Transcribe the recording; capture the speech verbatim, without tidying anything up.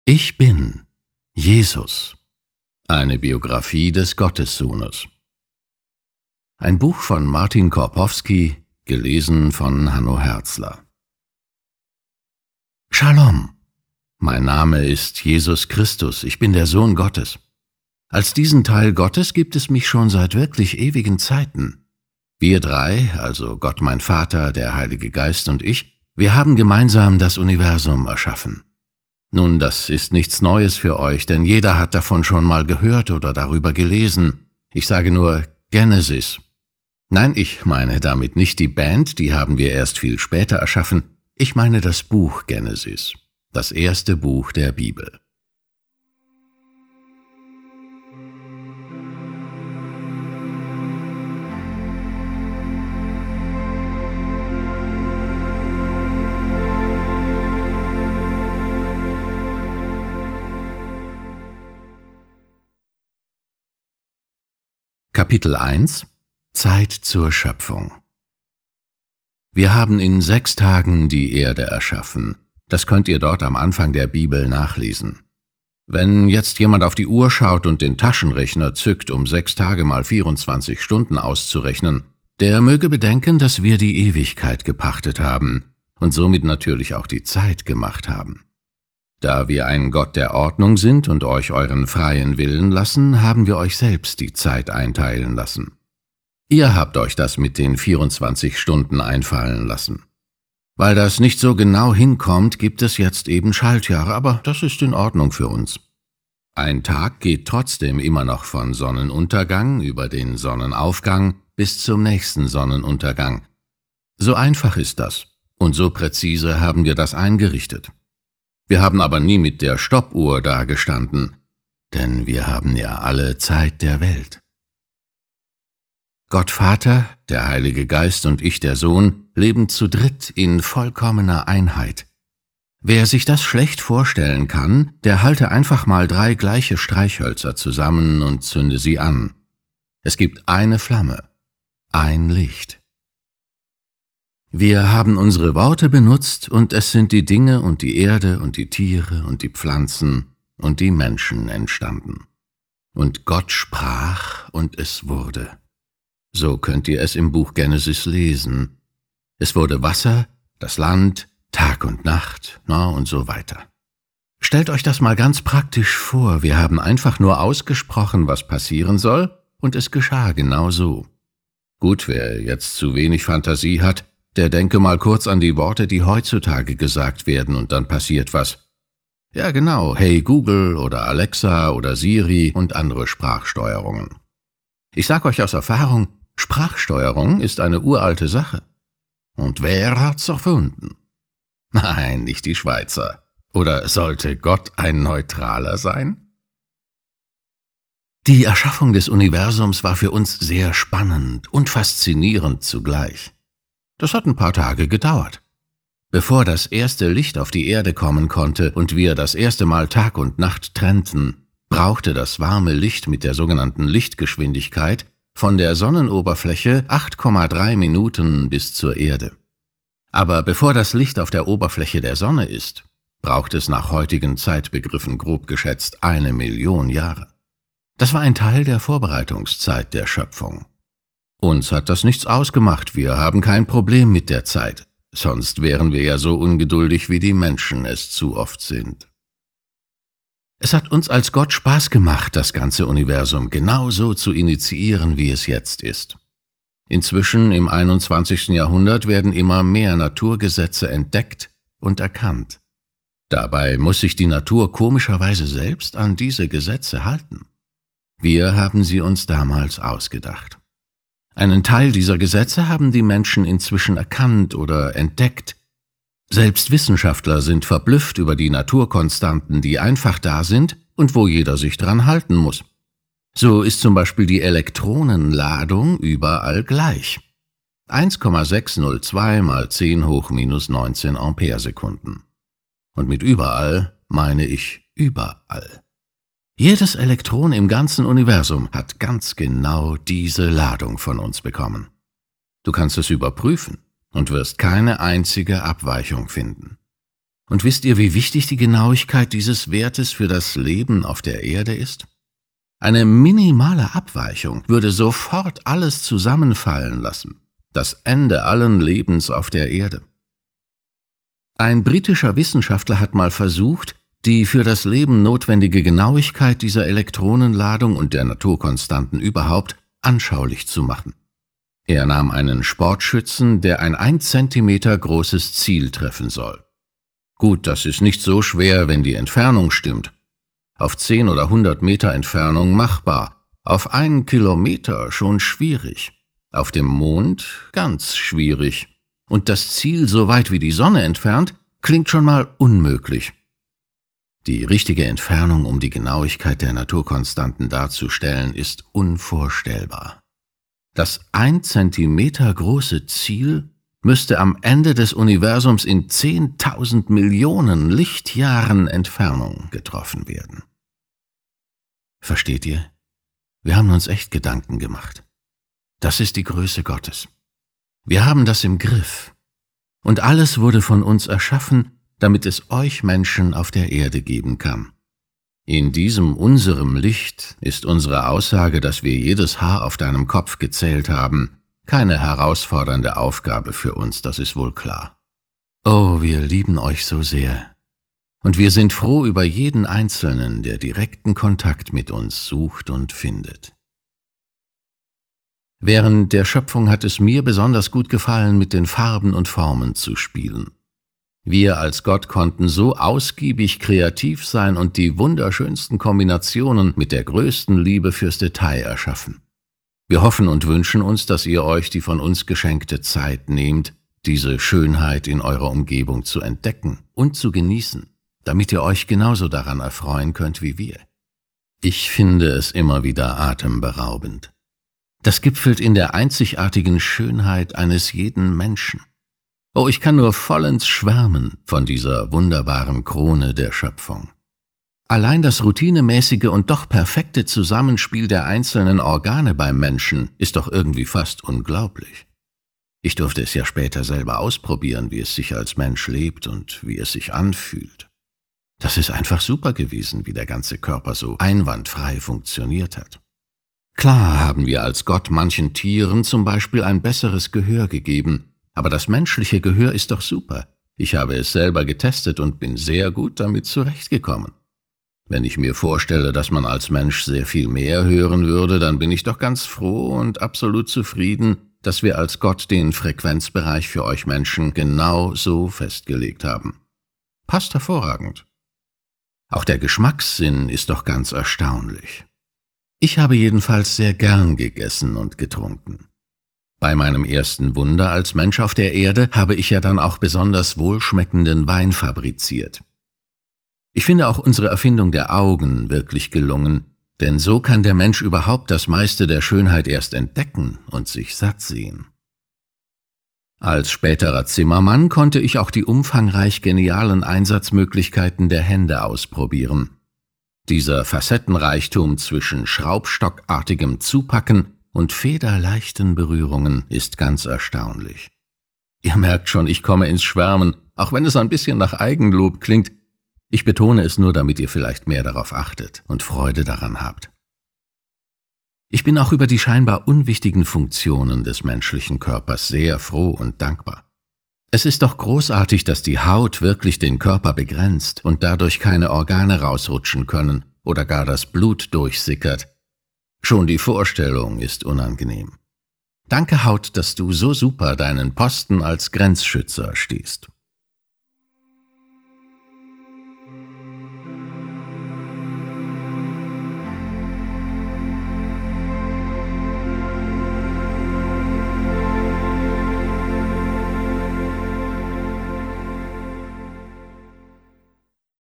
Ich bin Jesus. Eine Biografie des Gottessohnes. Ein Buch von Martin Korpowski, gelesen von Hanno Herzler. Shalom. Mein Name ist Jesus Christus, ich bin der Sohn Gottes. Als diesen Teil Gottes gibt es mich schon seit wirklich ewigen Zeiten. Wir drei, also Gott mein Vater, der Heilige Geist und ich, wir haben gemeinsam das Universum erschaffen. Nun, das ist nichts Neues für euch, denn jeder hat davon schon mal gehört oder darüber gelesen. Ich sage nur Genesis. Nein, ich meine damit nicht die Band, die haben wir erst viel später erschaffen. Ich meine das Buch Genesis, das erste Buch der Bibel. Kapitel eins – Zeit zur Schöpfung. Wir haben in sechs Tagen die Erde erschaffen. Das könnt ihr dort am Anfang der Bibel nachlesen. Wenn jetzt jemand auf die Uhr schaut und den Taschenrechner zückt, um sechs Tage mal vierundzwanzig Stunden auszurechnen, der möge bedenken, dass wir die Ewigkeit gepachtet haben und somit natürlich auch die Zeit gemacht haben. Da wir ein Gott der Ordnung sind und euch euren freien Willen lassen, haben wir euch selbst die Zeit einteilen lassen. Ihr habt euch das mit den vierundzwanzig Stunden einfallen lassen. Weil das nicht so genau hinkommt, gibt es jetzt eben Schaltjahre, aber das ist in Ordnung für uns. Ein Tag geht trotzdem immer noch von Sonnenuntergang über den Sonnenaufgang bis zum nächsten Sonnenuntergang. So einfach ist das und so präzise haben wir das eingerichtet. Wir haben aber nie mit der Stoppuhr dagestanden, denn wir haben ja alle Zeit der Welt. Gott Vater, der Heilige Geist und ich, der Sohn, leben zu dritt in vollkommener Einheit. Wer sich das schlecht vorstellen kann, der halte einfach mal drei gleiche Streichhölzer zusammen und zünde sie an. Es gibt eine Flamme, ein Licht. Wir haben unsere Worte benutzt und es sind die Dinge und die Erde und die Tiere und die Pflanzen und die Menschen entstanden. Und Gott sprach und es wurde. So könnt ihr es im Buch Genesis lesen. Es wurde Wasser, das Land, Tag und Nacht, na und so weiter. Stellt euch das mal ganz praktisch vor, wir haben einfach nur ausgesprochen, was passieren soll, und es geschah genau so. Gut, wer jetzt zu wenig Fantasie hat, der denke mal kurz an die Worte, die heutzutage gesagt werden, und dann passiert was. Ja genau, Hey Google oder Alexa oder Siri und andere Sprachsteuerungen. Ich sag euch aus Erfahrung, Sprachsteuerung ist eine uralte Sache. Und wer hat's erfunden? Nein, nicht die Schweizer. Oder sollte Gott ein Neutraler sein? Die Erschaffung des Universums war für uns sehr spannend und faszinierend zugleich. Das hat ein paar Tage gedauert. Bevor das erste Licht auf die Erde kommen konnte und wir das erste Mal Tag und Nacht trennten, brauchte das warme Licht mit der sogenannten Lichtgeschwindigkeit von der Sonnenoberfläche acht Komma drei Minuten bis zur Erde. Aber bevor das Licht auf der Oberfläche der Sonne ist, braucht es nach heutigen Zeitbegriffen grob geschätzt eine Million Jahre. Das war ein Teil der Vorbereitungszeit der Schöpfung. Uns hat das nichts ausgemacht, wir haben kein Problem mit der Zeit, sonst wären wir ja so ungeduldig, wie die Menschen es zu oft sind. Es hat uns als Gott Spaß gemacht, das ganze Universum genau so zu initiieren, wie es jetzt ist. Inzwischen im einundzwanzigsten Jahrhundert werden immer mehr Naturgesetze entdeckt und erkannt. Dabei muss sich die Natur komischerweise selbst an diese Gesetze halten. Wir haben sie uns damals ausgedacht. Einen Teil dieser Gesetze haben die Menschen inzwischen erkannt oder entdeckt. Selbst Wissenschaftler sind verblüfft über die Naturkonstanten, die einfach da sind und wo jeder sich dran halten muss. So ist zum Beispiel die Elektronenladung überall gleich. eins Komma sechshundertzwei mal zehn hoch minus neunzehn Amperesekunden. Und mit überall meine ich überall. Jedes Elektron im ganzen Universum hat ganz genau diese Ladung von uns bekommen. Du kannst es überprüfen und wirst keine einzige Abweichung finden. Und wisst ihr, wie wichtig die Genauigkeit dieses Wertes für das Leben auf der Erde ist? Eine minimale Abweichung würde sofort alles zusammenfallen lassen, das Ende allen Lebens auf der Erde. Ein britischer Wissenschaftler hat mal versucht, die für das Leben notwendige Genauigkeit dieser Elektronenladung und der Naturkonstanten überhaupt anschaulich zu machen. Er nahm einen Sportschützen, der ein ein Zentimeter großes Ziel treffen soll. Gut, das ist nicht so schwer, wenn die Entfernung stimmt. Auf zehn oder hundert Meter Entfernung machbar, auf einen Kilometer schon schwierig, auf dem Mond ganz schwierig. Und das Ziel so weit wie die Sonne entfernt, klingt schon mal unmöglich. Die richtige Entfernung, um die Genauigkeit der Naturkonstanten darzustellen, ist unvorstellbar. Das ein Zentimeter große Ziel müsste am Ende des Universums in zehntausend Millionen Lichtjahren Entfernung getroffen werden. Versteht ihr? Wir haben uns echt Gedanken gemacht. Das ist die Größe Gottes. Wir haben das im Griff. Und alles wurde von uns erschaffen, damit es euch Menschen auf der Erde geben kann. In diesem unserem Licht ist unsere Aussage, dass wir jedes Haar auf deinem Kopf gezählt haben, keine herausfordernde Aufgabe für uns, das ist wohl klar. Oh, wir lieben euch so sehr. Und wir sind froh über jeden Einzelnen, der direkten Kontakt mit uns sucht und findet. Während der Schöpfung hat es mir besonders gut gefallen, mit den Farben und Formen zu spielen. Wir als Gott konnten so ausgiebig kreativ sein und die wunderschönsten Kombinationen mit der größten Liebe fürs Detail erschaffen. Wir hoffen und wünschen uns, dass ihr euch die von uns geschenkte Zeit nehmt, diese Schönheit in eurer Umgebung zu entdecken und zu genießen, damit ihr euch genauso daran erfreuen könnt wie wir. Ich finde es immer wieder atemberaubend. Das gipfelt in der einzigartigen Schönheit eines jeden Menschen. Oh, ich kann nur vollends schwärmen von dieser wunderbaren Krone der Schöpfung. Allein das routinemäßige und doch perfekte Zusammenspiel der einzelnen Organe beim Menschen ist doch irgendwie fast unglaublich. Ich durfte es ja später selber ausprobieren, wie es sich als Mensch lebt und wie es sich anfühlt. Das ist einfach super gewesen, wie der ganze Körper so einwandfrei funktioniert hat. Klar haben wir als Gott manchen Tieren zum Beispiel ein besseres Gehör gegeben, aber das menschliche Gehör ist doch super. Ich habe es selber getestet und bin sehr gut damit zurechtgekommen. Wenn ich mir vorstelle, dass man als Mensch sehr viel mehr hören würde, dann bin ich doch ganz froh und absolut zufrieden, dass wir als Gott den Frequenzbereich für euch Menschen genau so festgelegt haben. Passt hervorragend. Auch der Geschmackssinn ist doch ganz erstaunlich. Ich habe jedenfalls sehr gern gegessen und getrunken. Bei meinem ersten Wunder als Mensch auf der Erde habe ich ja dann auch besonders wohlschmeckenden Wein fabriziert. Ich finde auch unsere Erfindung der Augen wirklich gelungen, denn so kann der Mensch überhaupt das meiste der Schönheit erst entdecken und sich satt sehen. Als späterer Zimmermann konnte ich auch die umfangreich genialen Einsatzmöglichkeiten der Hände ausprobieren. Dieser Facettenreichtum zwischen schraubstockartigem Zupacken und federleichten Berührungen ist ganz erstaunlich. Ihr merkt schon, ich komme ins Schwärmen, auch wenn es ein bisschen nach Eigenlob klingt. Ich betone es nur, damit ihr vielleicht mehr darauf achtet und Freude daran habt. Ich bin auch über die scheinbar unwichtigen Funktionen des menschlichen Körpers sehr froh und dankbar. Es ist doch großartig, dass die Haut wirklich den Körper begrenzt und dadurch keine Organe rausrutschen können oder gar das Blut durchsickert. Schon die Vorstellung ist unangenehm. Danke, Haut, dass du so super deinen Posten als Grenzschützer stehst.